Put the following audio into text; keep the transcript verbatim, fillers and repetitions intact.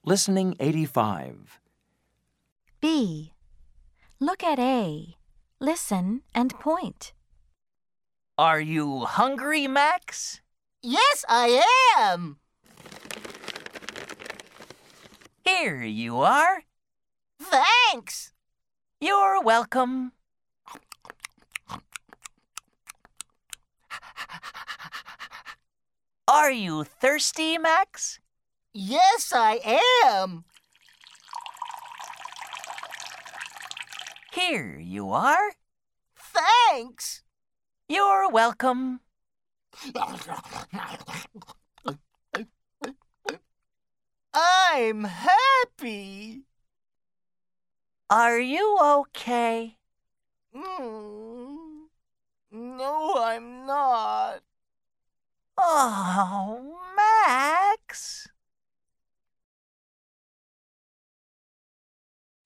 Listening eighty-five. B. Look at A. Listen and point. Are you hungry, Max? Yes, I am. Here you are. Thanks. You're welcome. Are you thirsty, Max? Yes, I am. Here you are. Thanks. You're welcome. I'm happy. Are you okay? Mm. No, I'm not. Oh, Max.